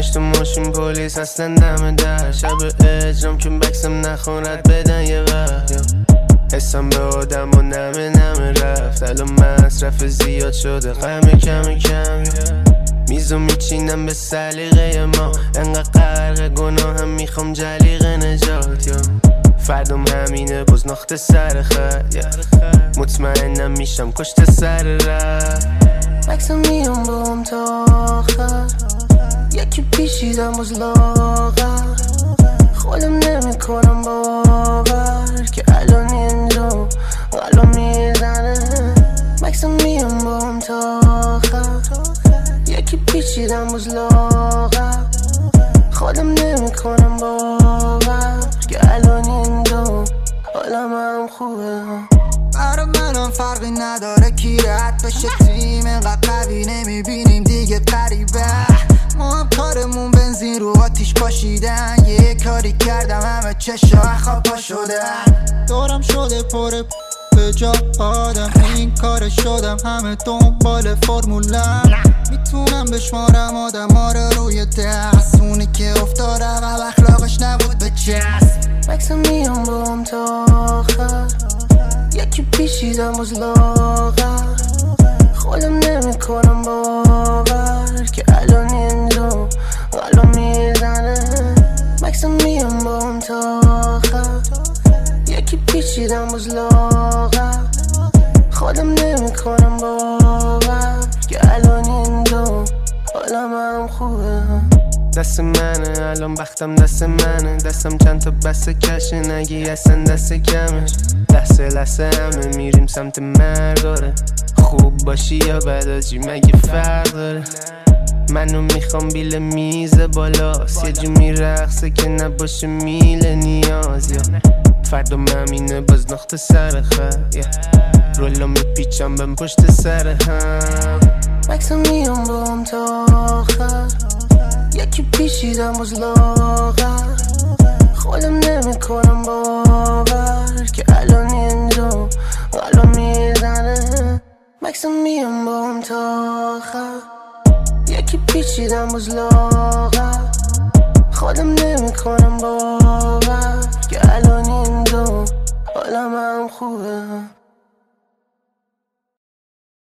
پشت ماشین پلیس هستن دم در شب اجرام که بکسم نخون رد بدن یه وقت حسم به آدم و نمه رفت الان مصرف زیاد شده غم کم میزو میچینم به سلیقه ما انقدر غرق گناه هم میخوام جلیق نجات فردم همینه باز ناخته سر خط مطمئنم میشم کشته سر رفت بکسم میام با هم تا آخر یکی پیشیدم باز لاغر خودم نمیکنم باور که الان اینجا الان میزنه بکسم میام با هم تا آخر یکی پیچیدم باز لاغر خودم نمیکنم باور که الان اینجا حالم هم خوبه برا منم فرقی نداره کی رد بشه تیم اینقدر قوی نمیبینیم دیگه قریبه ما هم کارمون بنزین رو آتیش پاشیدن یه کاری کردم همه چشا خوابا شدن دورم شده پر به جا آدم این کار شدم همه دنبال فرمولم میتونم بشمارم آدم ها رو روی دست اونی که افتاد عقب اخلاقش نبود به چست بکسم میام با هم تا آخر یکی پیشیدم باز لاغر خودم نمیکنم باور که الان اینجا الان میزنه بکسم میام با هم تا آخر یکی پیچیدم باز لاغر خودم نمیکنم باور که الان اینجا حالم هم خوبه دست منه الان بختم دست منه دستم چند تا بسته کشه نگی اصلا دست کمه لحظه همه میریم سمت مرگ خوب باشی یا بداجی مگه فرق داره منو میخوام بیل میز بالاست یه جو میرقصه که نباشه میل نیاز یا فردم همینه باز ناخته سر خط رولم میپیچم بهم پشت سر هم بکسم میام با هم تا آخر یکی پیشیدم باز لاغر خودم نمیکنم باور که الان اینجا الان میزنه بکسم میام با هم تا آخر یکی پیچیدم باز لاغر خودم نمیکنم باور که الان اینجا حالم هم خوبه